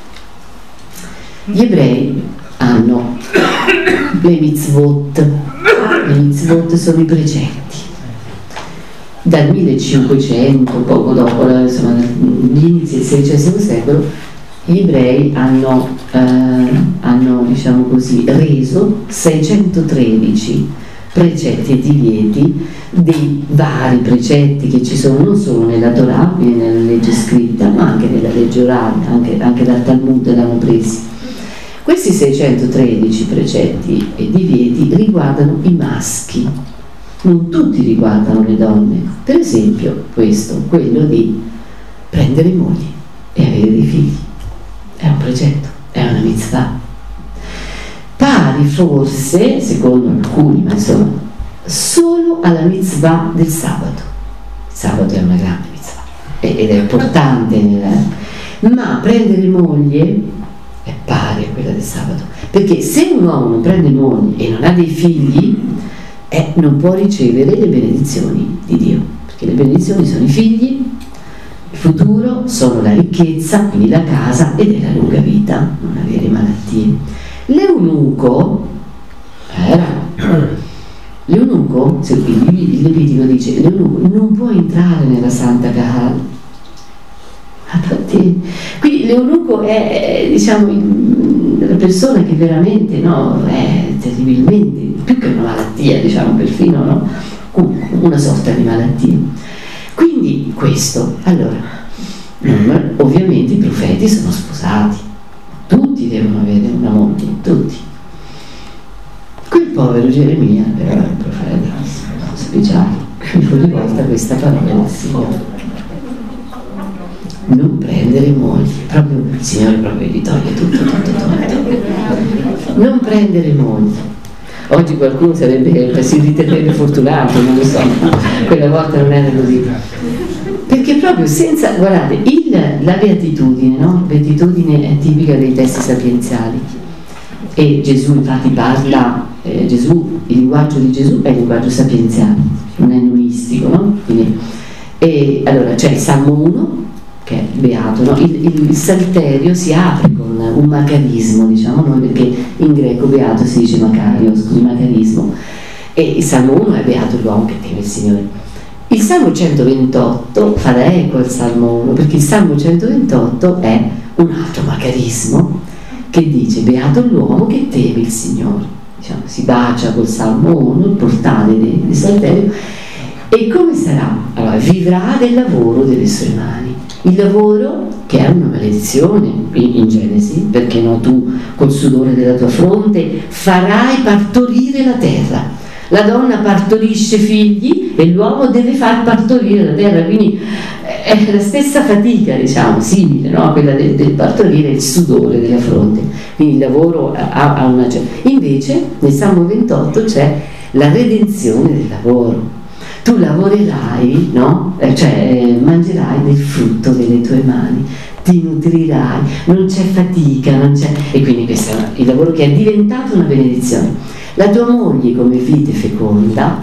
Gli ebrei hanno le mitzvot sono i precetti. Dal 1500, poco dopo, insomma, gli inizi del XVI secolo, gli ebrei hanno diciamo così, reso 613 precetti e divieti, dei vari precetti che ci sono non solo nella Torah, quindi nella legge scritta, ma anche nella legge orale, anche dal Talmud l'hanno presi. Questi 613 precetti e divieti riguardano i maschi, non tutti riguardano le donne. Per esempio quello di prendere moglie e avere dei figli, è un precetto, è una mitzvah. Pari forse, secondo alcuni, ma insomma, solo alla mitzvah del sabato. Il sabato è una grande mitzvah ed è importante, ma prendere moglie è pari a quella del sabato, perché se un uomo non prende moglie e non ha dei figli, non può ricevere le benedizioni di Dio, perché le benedizioni sono i figli, il futuro, sono la ricchezza, quindi la casa, ed è la lunga vita, non avere malattie. L'eunuco, il Levitico dice, l'eunuco non può entrare nella Santa Kahal. Quindi l'eunuco è diciamo la persona che veramente, no, è terribilmente, più che una malattia, diciamo perfino, no, una sorta di malattia. Quindi questo, allora, ovviamente i profeti sono sposati. Tutti devono avere una moglie, tutti. Quel povero Geremia però è un profeta speciale, mi fu rivolta questa parola del Signore: non prendere moglie. Proprio il Signore proprio gli toglie tutto. Non prendere moglie. Oggi qualcuno si riterrebbe fortunato, non lo so, quella volta non era così, perché proprio senza, guardate, la beatitudine, no? Beatitudine è tipica dei testi sapienziali, e Gesù infatti parla, il linguaggio di Gesù è il linguaggio sapienziale, non è nuistico, no? Quindi, e allora c'è il Salmo 1 che è beato, no? Il Salterio si apre con un macarismo, diciamo noi, perché in greco beato si dice macarios, quindi macarismo, e il Salmo 1 è beato l'uomo che teme il Signore. Il Salmo 128 fa da eco al Salmo 1, perché il Salmo 128 è un altro macarismo che dice beato l'uomo che teme il Signore, diciamo, si bacia col Salmo 1, il portale di Salterio. E come sarà? Allora, vivrà del lavoro delle sue mani. Il lavoro, che è una maledizione in Genesi, perché no, tu col sudore della tua fronte farai partorire la terra. La donna partorisce figli e l'uomo deve far partorire la terra, quindi è la stessa fatica, diciamo, simile, no? A quella del partorire il sudore della fronte. Quindi il lavoro ha una... Invece nel Salmo 28 c'è la redenzione del lavoro. Tu lavorerai, no? Mangerai del frutto delle tue mani, ti nutrirai, non c'è fatica, non c'è... E quindi questo è il lavoro che è diventato una benedizione. La tua moglie come vite feconda,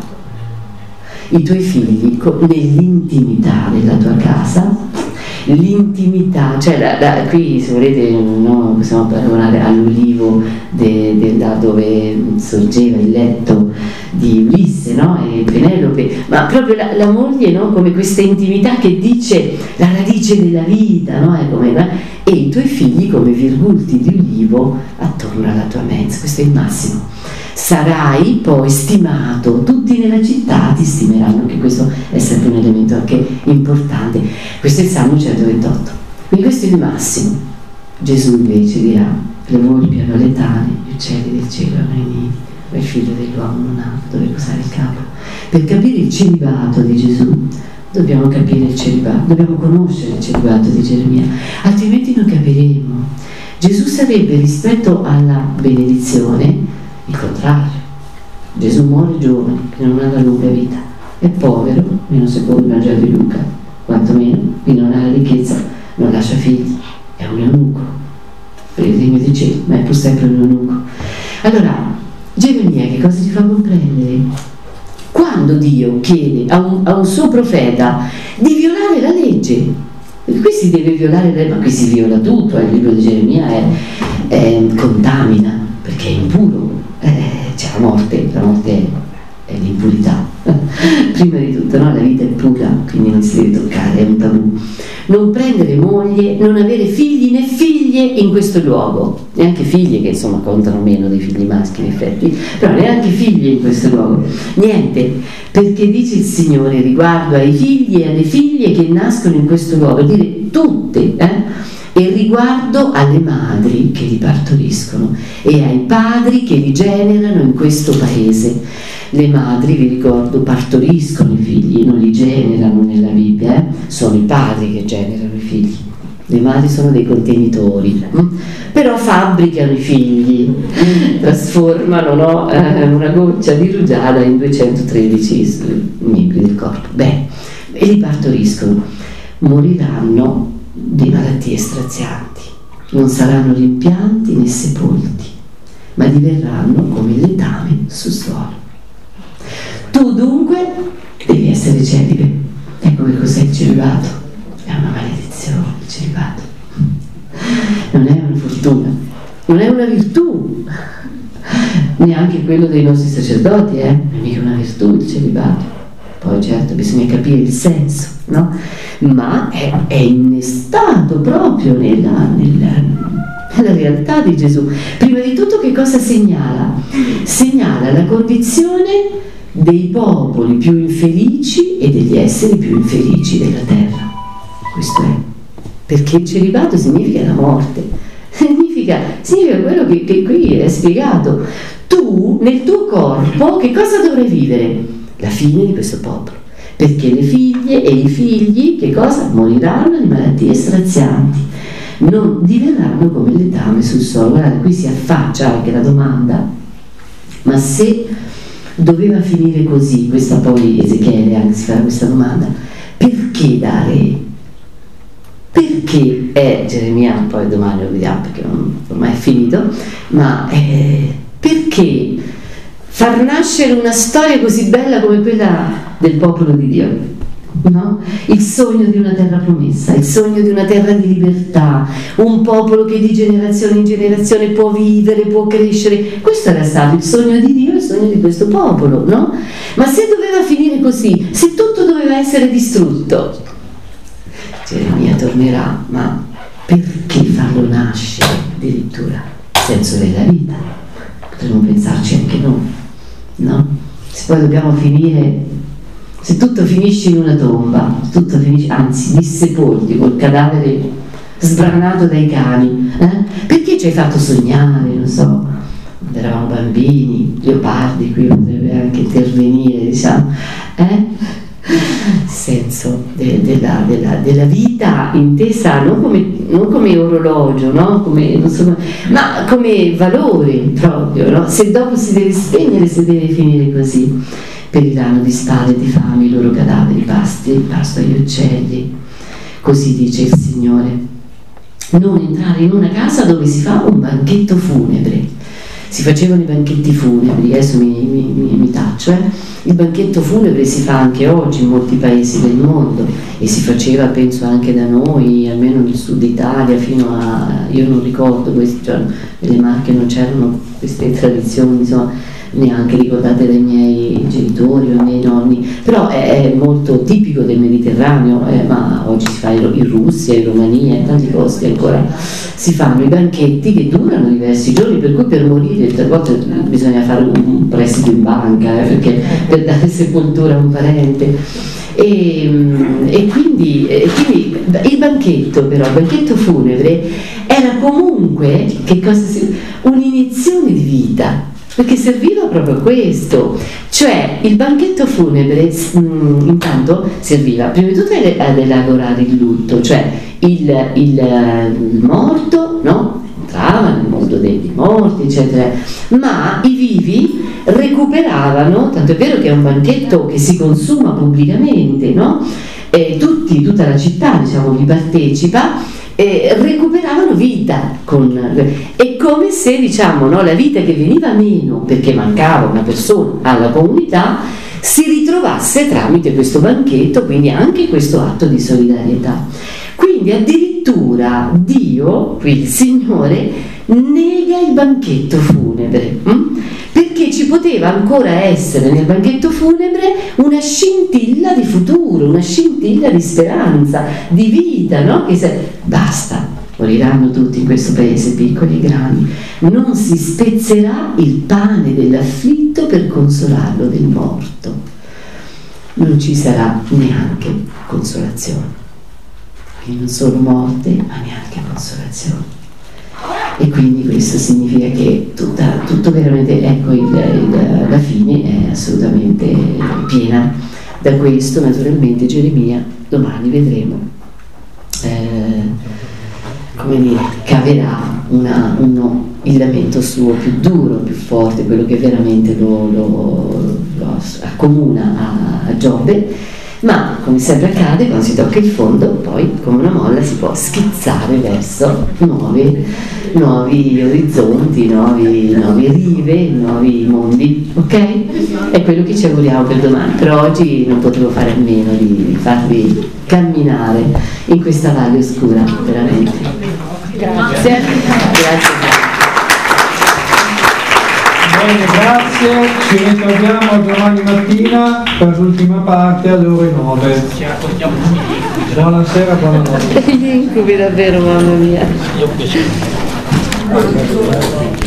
i tuoi figli nell'intimità della tua casa, l'intimità, cioè qui se volete no, possiamo paragonare all'ulivo da dove sorgeva il letto di Ulisse, no? E Penelope, ma proprio la moglie, no? Come questa intimità che dice la radice della vita, no? E i tuoi figli come virgulti di ulivo attorno alla tua mensa. Questo è il massimo. Sarai poi stimato, tutti nella città ti stimeranno, anche questo è sempre un elemento anche importante. Questo è il Salmo 128, quindi questo è il massimo. Gesù invece dirà: le volpi hanno le tane, gli uccelli del cielo hanno i nidi, ma il figlio dell'uomo non ha dove posare il capo. Per capire il celibato di Gesù dobbiamo capire il celibato, dobbiamo conoscere il celibato di Geremia, altrimenti non capiremo. Gesù sarebbe, rispetto alla benedizione, il contrario. Gesù muore giovane, che non ha una lunga vita, è povero, meno secondo il Vangelo di Luca, quantomeno, quindi non ha la ricchezza, non lascia figli, è un eunuco, per il regno di cielo, ma è pur sempre un eunuco. Allora, Geremia che cosa ci fa comprendere? Quando Dio chiede a un suo profeta di violare la legge, qui si deve violare la legge, ma qui si viola tutto, il libro di Geremia contamina, perché è impuro. C'è la morte è l'impurità. Prima di tutto, no? La vita è pura, quindi non si deve toccare, è un tabù. Non prendere moglie, non avere figli né figlie in questo luogo, neanche figlie, che insomma contano meno dei figli maschi in effetti, però neanche figlie in questo luogo, niente, perché dice il Signore riguardo ai figli e alle figlie che nascono in questo luogo, dire tutte, e riguardo alle madri che li partoriscono e ai padri che li generano in questo paese. Le madri, vi ricordo, partoriscono i figli, non li generano nella Bibbia, sono i padri che generano i figli. Le madri sono dei contenitori, però fabbricano i figli, trasformano, no, una goccia di rugiada in 213 membri del corpo. Beh, e li partoriscono. Moriranno di malattie strazianti, non saranno rimpianti né sepolti, ma diverranno come il letame sul suolo. Tu dunque devi essere celibe. Ecco che cos'è il celibato. È una maledizione il celibato, non è una fortuna, non è una virtù, neanche quello dei nostri sacerdoti, non è mica una virtù il celibato. Poi certo bisogna capire il senso, no? Ma è innestato proprio nella realtà di Gesù. Prima di tutto che cosa segnala? Segnala la condizione dei popoli più infelici e degli esseri più infelici della terra. Questo è. Perché il celibato significa la morte, significa quello che qui è spiegato. Tu nel tuo corpo che cosa dovrai vivere? La fine di questo popolo, perché le figlie e i figli che cosa? Moriranno di malattie strazianti, non diverranno come il letame sul suolo. Guardate, qui si affaccia anche la domanda: ma se doveva finire così, questa poi Ezechiele anche si fa questa domanda, perché dare perché Geremia, poi domani lo vediamo perché ormai è finito, ma perché far nascere una storia così bella come quella del popolo di Dio? No? Il sogno di una terra promessa, il sogno di una terra di libertà, un popolo che di generazione in generazione può vivere, può crescere. Questo era stato il sogno di Dio, il sogno di questo popolo, no? Ma se doveva finire così, se tutto doveva essere distrutto, Geremia tornerà, ma perché farlo nascere addirittura? Il senso della vita, potremmo pensarci anche noi, no? Se poi dobbiamo finire, se tutto finisce in una tomba, tutto finisce, anzi dissepolti col cadavere sbranato dai cani, perché ci hai fatto sognare, non so, quando eravamo bambini, Leopardi qui potrebbe anche intervenire, diciamo, il senso della vita intesa non come orologio, no? Ma come valore proprio, no? Se dopo si deve spegnere, se deve finire così, periranno di spade e di fame i loro cadaveri, pasto agli uccelli. Così dice il Signore. Non entrare in una casa dove si fa un banchetto funebre. Si facevano i banchetti funebri, adesso mi taccio, Il banchetto funebre si fa anche oggi in molti paesi del mondo e si faceva, penso, anche da noi, almeno nel sud Italia, fino a, io non ricordo, nelle Marche non c'erano queste tradizioni, insomma, neanche ricordate dai miei genitori o dai miei nonni, però è molto tipico del Mediterraneo, ma oggi si fa in Russia, in Romania, in tanti posti ancora si fanno i banchetti che durano diversi giorni, per cui per morire talvolta bisogna fare un prestito in banca, perché per dare sepoltura a un parente. E quindi il banchetto, però, il banchetto funebre era comunque un'iniezione di vita, perché serviva proprio a questo, cioè il banchetto funebre intanto serviva prima di tutto ad elaborare il lutto, cioè il morto, no? Entrava nel mondo dei morti, eccetera, ma i vivi recuperavano, tanto è vero che è un banchetto che si consuma pubblicamente, no? Tutta la città, diciamo, vi partecipa, recuperavano vita è come se, diciamo, no, la vita che veniva meno perché mancava una persona alla comunità si ritrovasse tramite questo banchetto, quindi anche questo atto di solidarietà. Quindi addirittura Dio, qui il Signore, nega il banchetto funebre, perché ci poteva ancora essere nel banchetto funebre una scintilla di futuro, una scintilla di speranza, di vita, no? Basta, moriranno tutti in questo paese, piccoli e grandi, non si spezzerà il pane dell'afflitto per consolarlo del morto, non ci sarà neanche consolazione, quindi non solo morte ma neanche consolazione. E quindi questo significa che tutto veramente, ecco, la fine è assolutamente piena. Da questo naturalmente Geremia, domani vedremo, come dire, caverà il lamento suo più duro, più forte, quello che veramente lo accomuna a Giobbe. Ma come sempre accade, quando si tocca il fondo, poi come una molla si può schizzare verso nuovi orizzonti, nuove rive, nuovi mondi, ok? È quello che ci auguriamo per domani. Per oggi non potevo fare a meno di farvi camminare in questa valle oscura, veramente. Grazie. Grazie. Bene, grazie, ci ritroviamo domani mattina per l'ultima parte alle ore 9. Buonasera, buonanotte. Gli incubi davvero, mamma mia.